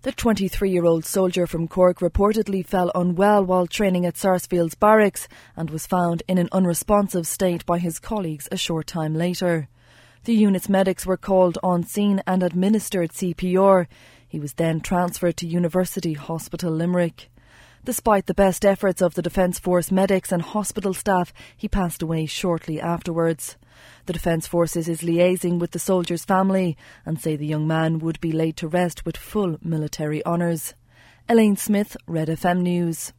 The 23-year-old soldier from Cork reportedly fell unwell while training at Sarsfield's barracks and was found in an unresponsive state by his colleagues a short time later. The unit's medics were called on scene and administered CPR. He was then transferred to University Hospital Limerick. Despite the best efforts of the Defence Force medics and hospital staff, he passed away shortly afterwards. The Defence Forces is liaising with the soldier's family and say the young man would be laid to rest with full military honours. Elaine Smith, Red FM News.